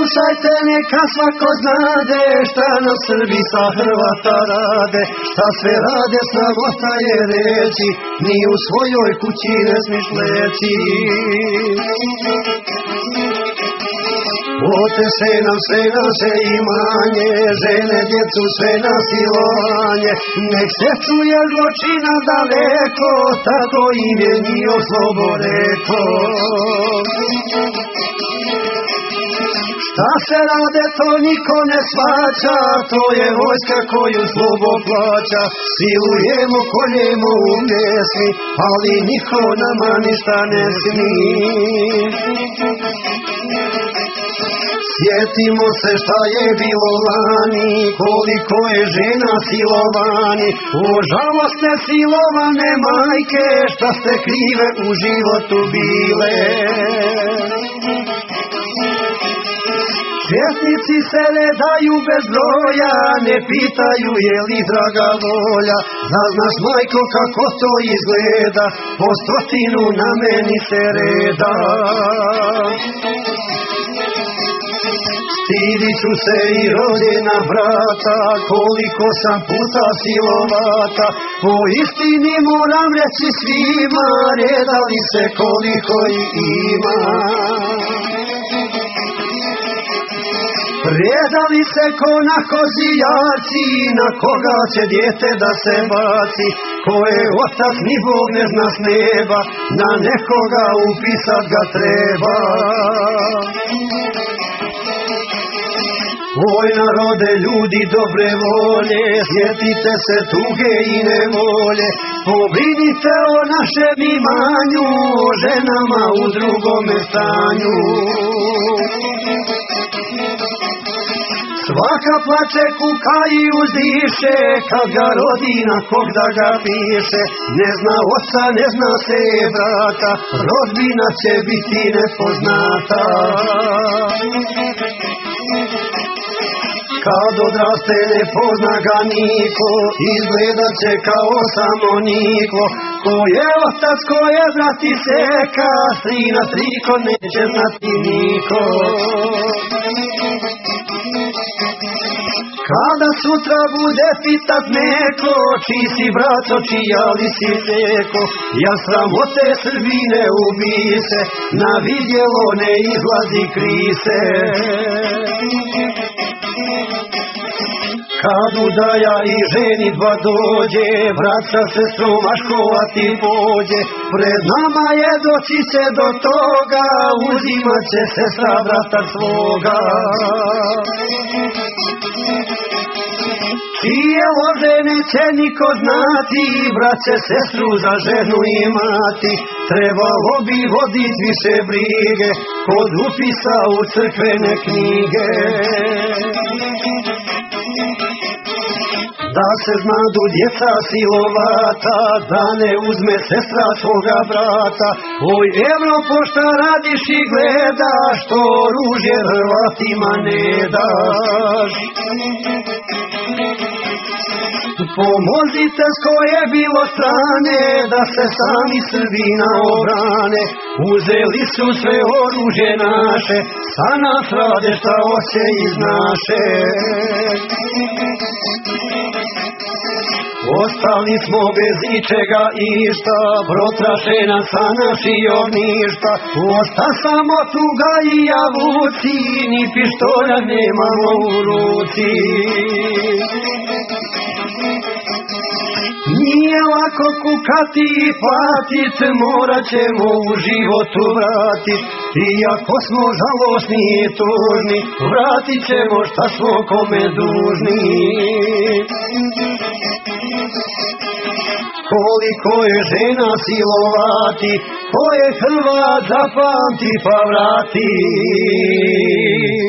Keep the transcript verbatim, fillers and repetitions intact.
Slušajte, neka svako znade šta na Srbi sa Hrvata rade, šta sve rade, sramota je reći, ni u svojoj kući ne smiš leći. Oteše nam sve naše imanje, žene, djecu, sve na silovanje, nek se čuje zločina daleko, tako im je njihov slobo reklo. Šta se rade, to niko ne shvaća, to je vojska koju slobo plaća. Silujemo, koljemo u mjesni, ali niko nama ništa ne smije. Sjetimo se šta je bilo lani, koliko je žena silovani. O žalostne silovane majke, šta ste krive u životu bile. Četnici se ne daju bez broja, ne pitaju je li draga volja. Da znaš, majko, kako to izgleda, po stotinu na meni se reda. Stidit ću se i rodina brata, koliko sam puta silovata. Po istini moram reći svima, reda li se koliko i ima. Predali se ko na kozijaci, na koga će dijete da se baci. Ko je otac ni Bog ne zna s neba, na nekoga upisat ga treba. Oj narode, ljudi dobre volje, sjetite se tuge i nevolje. Pobrinite o našem imanju, o ženama u drugome stanju. Svaka plače, kuka i uzdiše, kad ga rodi na kog da ga piše. Ne zna oca, ne zna se brata, rodbina će biti nepoznata. Kad odraste ne pozna ga niko, izgledat će kao samo niko. Ko je otac, ko je brat i seka, strina striko neće znati niko. Kada sutra bude pitat neko, čiji si braco, čija li si teko, ja sramote Srbine ubise, na vidjelo ne izlazi krise. Kad udaja i ženitba dođe, brat sa sestrom vaškovati pođe. Pred nama je doći će do toga, uzimat će sestra brata svoga. Čije lože neće niko znati, brat će sestru za ženu imati. Trebalo bi vodit više brige, kod upisa u crkvene knjige. Da se znadu djeca silovata, da ne uzme sestra svoga brata. Oj Evropo, šta radiš i gledaš, što oružje Hrvatima ne daš. Pomozite s koje bilo strane, da se sami Srbina obrane. Uzeli su sve oružje naše, sa nas rade šta hoće iz naše. Ostali smo bez ičega išta, protraše nas sa naših ognjišta. Osta samo tuga i javuci, ni pištolja nemamo u ruci. Nije lako kukati i patit, morat ćemo u životu vratit. Iako smo žalosni i tužni, vratit ćemo šta smo kome dužni. Koliko je žena silovati, ko je Hrvat zapamti pa vrati.